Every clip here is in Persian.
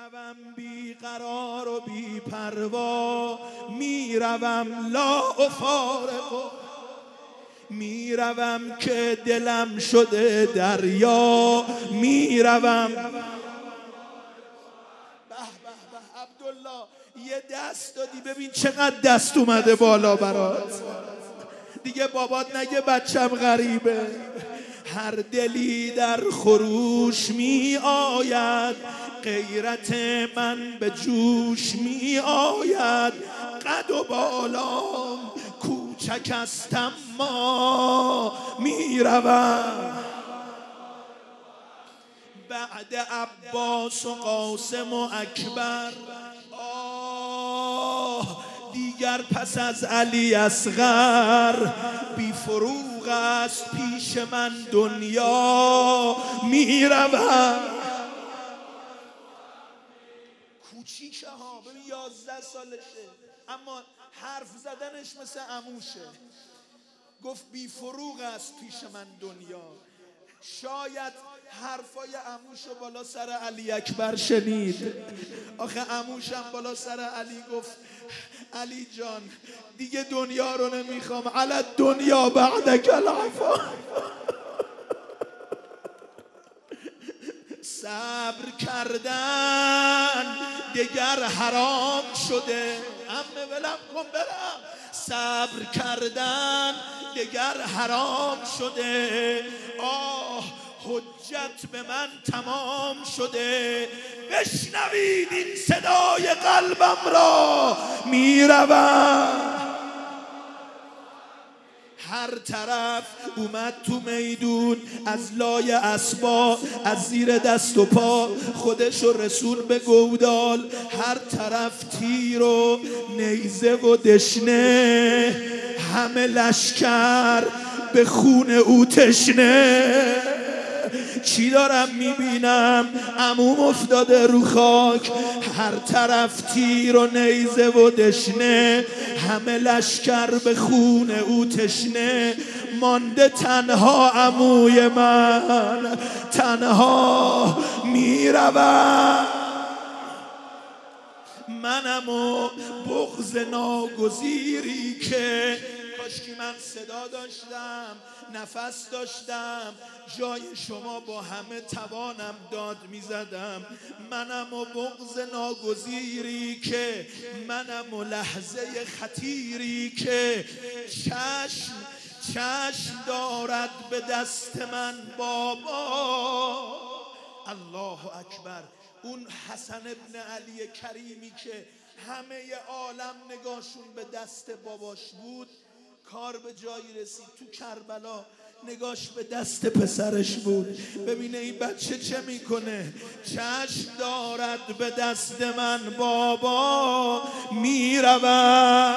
میروم بی قرار و بی پروا، میروم لا افارق، میروم که دلم شده دریا، میروم. به به عبدالله یه دست دادی، ببین چقدر دست اومده بالا برات. دیگه بابات نگه بچم غریبه. هر دلی در خروش می آید، غیرت من به جوش می آید. قد و بالام کوچک است اما می روم. بعد عباس و قاسم و اکبر، دیگر پس از علی اصغر، بی فروغ است پیش من دنیا، میروم. کوچیکه ها، ببین 11 سالشه اما حرف زدنش مثل عموشه. گفت بی فروغ است پیش من دنیا. شاید حرفای عموشو بالا سر علی اکبر شنید. آخه عموشم بالا سر علی گفت علی جان دیگه دنیا رو نمیخوام، علی دنیا بعدک العفا. صبر کردن دگر حرام شده، عمه ولم کن برم. صبر کردن دگر حرام شده، حجت به من تمام شده. بشنوید این صدای قلبم را، میروم. هر طرف اومد تو میدون، از لای اسبا، از زیر دست و پا، خودشو رسون به گودال. هر طرف تیر و نیزه و دشنه، همه لشکر به خون او تشنه. چی دارم میبینم؟ عموم افتاده رو خاک، هر طرف تیر و نیزه و دشنه، همه لشکر به خون او تشنه. مانده تنها عموی من، تنها میروم. منم و بغض ناگزیری که، کاشکی من صدا داشتم، نفس داشتم، جای شما با همه توانم داد میزدم. منم و بغض ناگزیری که، منم و لحظه خطیری که، چشم دارد به دست من بابا. الله اکبر. اون حسن ابن علی کریمی که همه عالم نگاهشون به دست باباش بود، کار به جایی رسید. تو کربلا نگاش به دست پسرش بود. ببینه این بچه چه میکنه. چشم دارد به دست من بابا، میروم.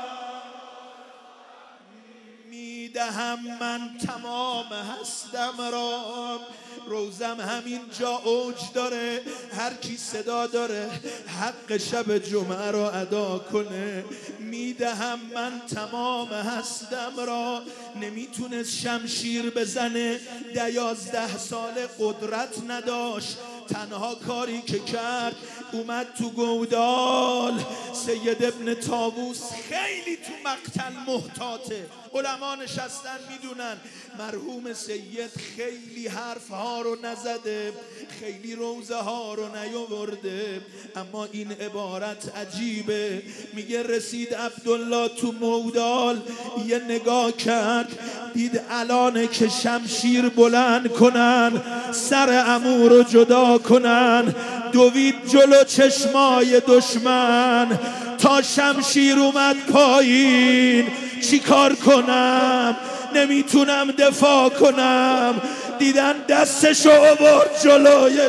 میدهم من تمام هستم را، روزم همین جا اوج داره. هر کی صدا داره حق شب جمعه را ادا کنه. میدهم من تمام هستم را. نمیتونست شمشیر بزنه، 11 ساله قدرت نداشت. تنها کاری که کرد اومد تو گودال. سید ابن طاووس خیلی تو مقتل محتاطه، علما نشستن میدونن. مرحوم سید خیلی حرف ها رو نزده، خیلی روزه ها رو نیاورده، اما این عبارت عجیبه. میگه رسید عبدالله تو مودال، یه نگاه کرد، دید الانه که شمشیر بلند کنن، سر عمو رو جدا کنن. دوید جلو چشمای دشمن، تا شمشیر اومد پایین. چی کار کنم؟ نمیتونم دفاع کنم. دیدن دستشو آورد جلوی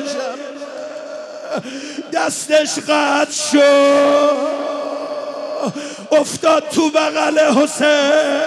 دستش قطع شد، افتاد تو بغل حسین.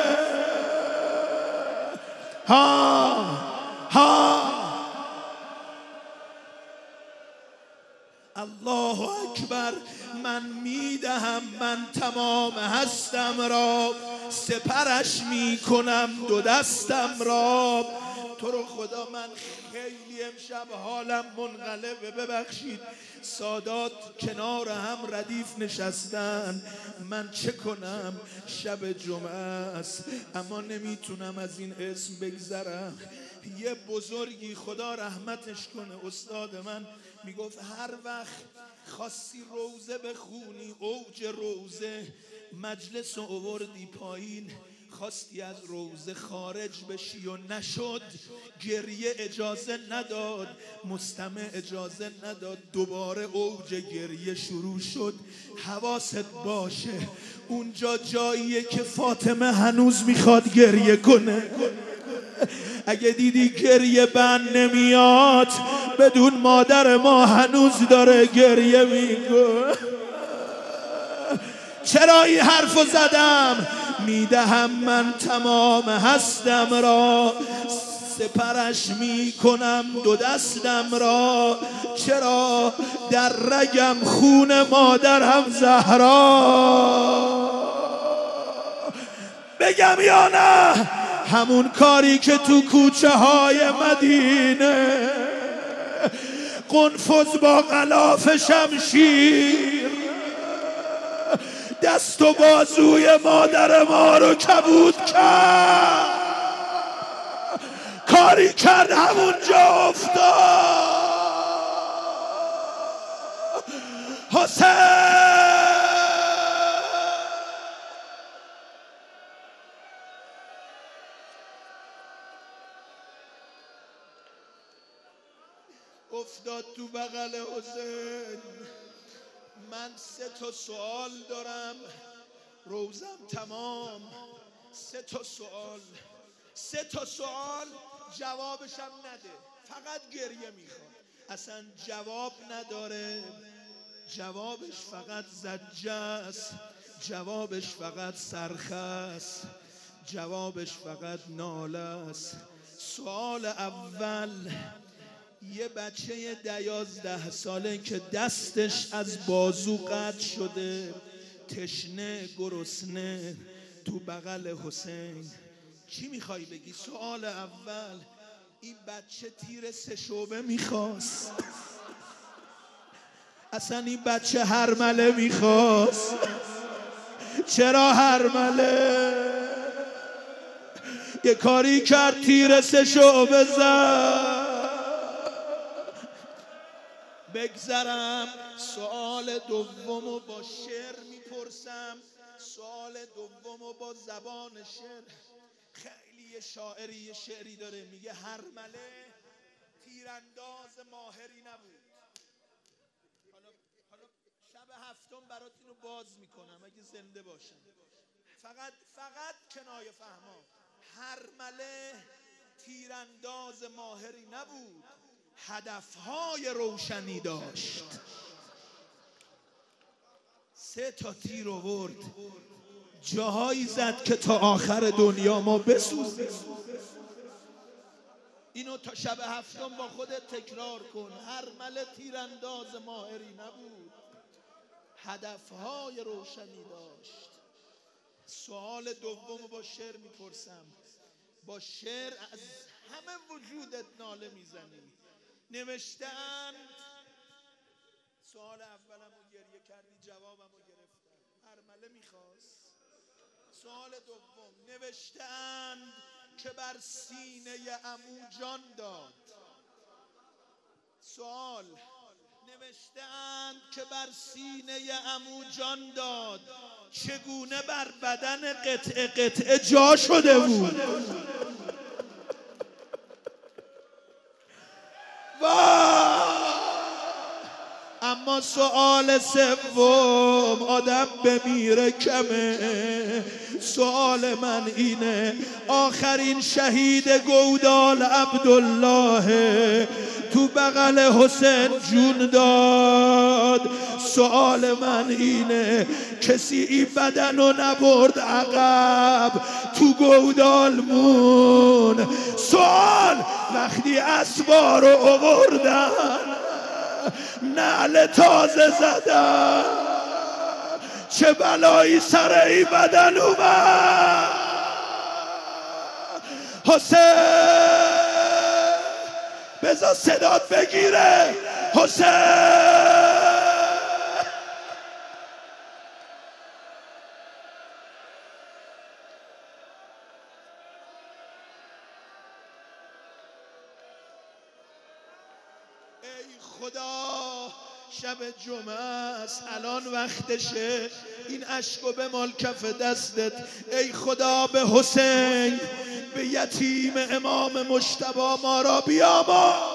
الله اکبر. من میدهم من تمام هستم را، سپرش میکنم دو دستم را. تو رو خدا من خیلی امشب حالم منقلبه، ببخشید. سادات کنار هم ردیف نشستن، من چه کنم؟ شب جمعه است اما نمیتونم از این اسم بگذرم. یه بزرگی خدا رحمتش کنه، استاد من میگفت هر وقت خواستی روزه بخونی، اوج روزه، مجلس رو آوردی پایین، خواستی از روزه خارج بشی و نشد، گریه اجازه نداد، مستمع اجازه نداد، دوباره اوج گریه شروع شد. حواست باشه اونجا جاییه که فاطمه هنوز میخواد گریه کنه. اگه دیدی گریه بند نمیاد، بدون مادر ما هنوز داره گریه میکنه. چرا این حرفو زدم؟ میدهم من تمام هستم را، سپرش میکنم دو دستم را. چرا؟ در رگم خون مادرم زهرا. بگم یا نه؟ همون کاری که تو کوچه های مدینه قنفذ با غلاف شمشیر دست و بازوی مادر ما رو کبود کرد، کاری کرد همونجا افتاد. حسین افتاد تو بغل حسین. من 3 سوال دارم، روزم تمام. 3 سوال جوابشم نده، فقط گریه میخواد. اصلا جواب نداره، جوابش فقط زجه است، جوابش فقط صرخه است، جوابش فقط ناله است. سوال اول، یه بچه 11 ساله که دستش از بازو قطع شده، تشنه گرسنه، تو بغل حسین، چی میخوای بگی؟ سوال اول، این بچه تیر 3 شعبه میخواست؟ اصلا این بچه هرمله میخواست؟ چرا هرمله؟ یه کاری کرد تیر 3 شعبه زد. بگذرم سوال دومو با شعر میپرسم. سوال دومو با زبان شعر. خیلی یه شاعری یه شعری داره میگه هرمله تیرانداز ماهری نبود. حالا شب هفتم برات اینو باز میکنم اگه زنده باشم. فقط کنایه فهما. هرمله تیرانداز ماهری نبود، هدفهای روشنی داشت. 3 تیر آورد، جاهایی زد که تا آخر دنیا ما بسوزیم. اینو تا شب هفتم با خودت تکرار کن. هرمله تیرانداز ماهری نبود، هدفهای روشنی داشت. سوال دوم با شعر میپرسم. با شعر از همه وجودت ناله میزنی. نوشتن سوال اولم رو گریه کردی، جوابم رو گرفتم، هرمله میخواست. سوال دوم، نوشتن که بر سینه عمو جان داد. سوال، نوشتن که بر سینه عمو جان داد، چگونه بر بدن قطعه قطعه جا شده بود. اما سوال سوم، آدم بمیره کمه. سوال من اینه، آخرین شهید گودال عبدالله تو بغل حسین جون داد. سوال من اینه، کسی این بدن رو نبرد عقب، تو گودال مون. سوال، وقتی اسبا رو آوردن، نعل تازه زدن، چه بلایی سر ای بدن اومد. حسین بذار صدات بگیره حسین. ای خدا شب جمعه است، الان وقتشه، این اشکو بمال کف دستت. ای خدا به حسین، به یتیم امام مجتبی ما را بیامرز.